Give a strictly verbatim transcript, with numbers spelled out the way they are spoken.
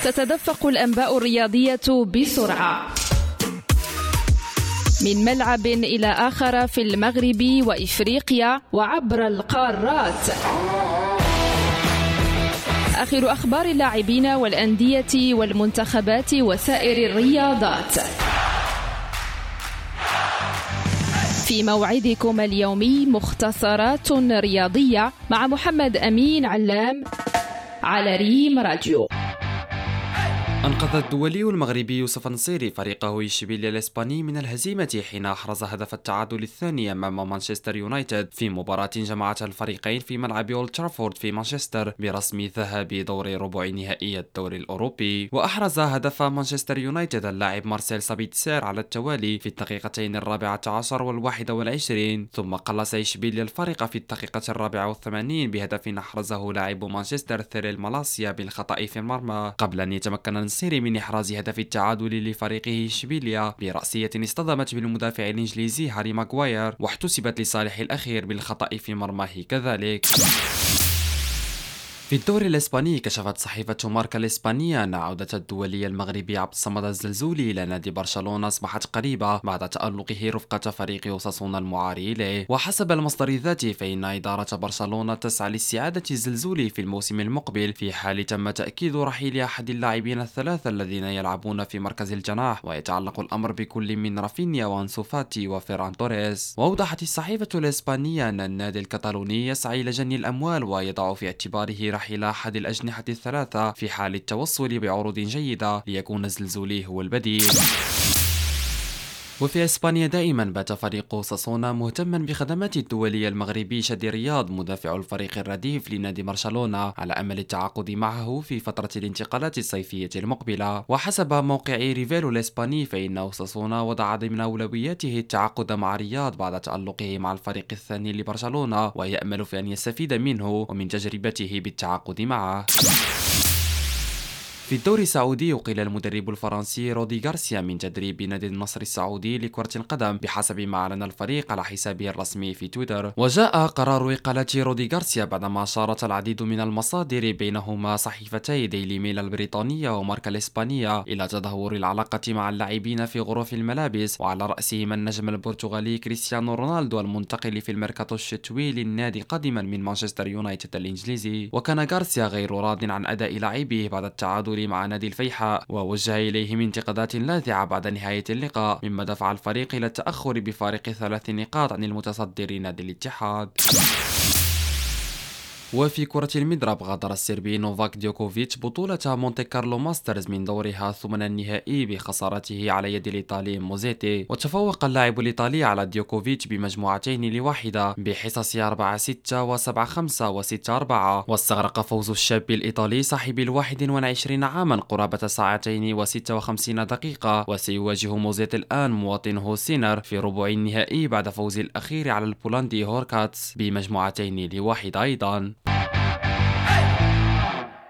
تتدفق الأنباء الرياضية بسرعة من ملعب إلى آخر في المغرب وإفريقيا وعبر القارات. آخر أخبار اللاعبين والأندية والمنتخبات وسائر الرياضات في موعدكم اليومي مختصرات رياضية مع محمد أمين علام على ريم راديو. أنقذ الدولي المغربي يوسف النصيري فريقه إشبيليا الإسباني من الهزيمة حين أحرز هدف التعادل الثاني أمام مانشستر يونايتد في مباراة جمعت الفريقين في ملعب أولد ترافورد في مانشستر برسم ذهاب دور ربع نهائي الدوري الأوروبي. وأحرز هدف مانشستر يونايتد اللاعب مارسيل سابيتسير على التوالي في الدقيقتين الرابعة عشر والواحدة والعشرين، ثم قلص إشبيليا الفريق في الدقيقة الرابعة والثمانين بهدف أحرزه لاعب مانشستر ثيريل مالاسيا بالخطأ في المرمى قبل أن يتمكن النصيري من إحراز هدف التعادل لفريقه إشبيليا برأسية اصطدمت بالمدافع الإنجليزي هاري ماغواير واحتسبت لصالح الأخير بالخطأ في مرماه كذلك. في الدوري الإسباني كشفت صحيفة ماركا الإسبانية أن عودة الدولي المغربي عبد الصمد الزلزولي إلى نادي برشلونة أصبحت قريبة بعد تألقه رفقة فريق أوساسونا المعاري إليه. وحسب المصدر ذاته فإن إدارة برشلونة تسعى لاستعادة الزلزولي في الموسم المقبل في حال تم تأكيد رحيل أحد اللاعبين الثلاثة الذين يلعبون في مركز الجناح، ويتعلق الأمر بكل من رافينيا وأنسو فاتي وفيران توريس. وأوضحت الصحيفة الإسبانية أن النادي الكتالوني يسعى إلى جني الأموال ويضع في اعتباره رحيل أحد الأجنحة الثلاثة في حال التوصل بعروض جيدة ليكون الزلزولي هو البديل. وفي إسبانيا دائما بات فريق أوساسونا مهتما بخدمات الدولي المغربي شادي رياض مدافع الفريق الرديف لنادي برشلونة على أمل التعاقد معه في فترة الانتقالات الصيفية المقبلة. وحسب موقع ريفيلو الإسباني فإن أوساسونا وضع ضمن أولوياته التعاقد مع رياض بعد تألقه مع الفريق الثاني لبرشلونة، ويأمل في أن يستفيد منه ومن تجربته بالتعاقد معه. في الدوري السعودي أقيل المدرب الفرنسي رودي غارسيا من تدريب نادي النصر السعودي لكرة القدم بحسب ما أعلن الفريق على حسابه الرسمي في تويتر. وجاء قرار إقالة رودي غارسيا بعدما أشارت العديد من المصادر بينهما صحيفتي ديلي ميل البريطانية وماركا الإسبانية إلى تدهور العلاقة مع اللاعبين في غرف الملابس، وعلى رأسهم النجم البرتغالي كريستيانو رونالدو المنتقل في الميركاتو الشتوي للنادي قادما من مانشستر يونايتد الإنجليزي. وكان غارسيا غير راض عن أداء لاعبيه بعد التعادل مع نادي الفيحاء، ووجه إليهم انتقادات لاذعة بعد نهاية اللقاء مما دفع الفريق إلى التأخر بفارق ثلاث نقاط عن المتصدر نادي الاتحاد. وفي كرة المضرب غادر السربي نوفاك ديوكوفيتش بطولة مونتي كارلو ماسترز من دورها ثمن النهائي بخسارته على يد الإيطالي موزيتي. وتفوق اللاعب الإيطالي على ديوكوفيتش بمجموعتين لواحدة بحصص أربعة ستة وسبعة خمسة وستة أربعة. واستغرق فوز الشاب الإيطالي صاحب الواحد والعشرين عاما قرابة ساعتين وستة وخمسين دقيقة، وسيواجه موزيتي الآن مواطنه سينر في ربع النهائي بعد فوز الأخير على البولندي هوركاتس بمجموعتين لواحدة أيضا.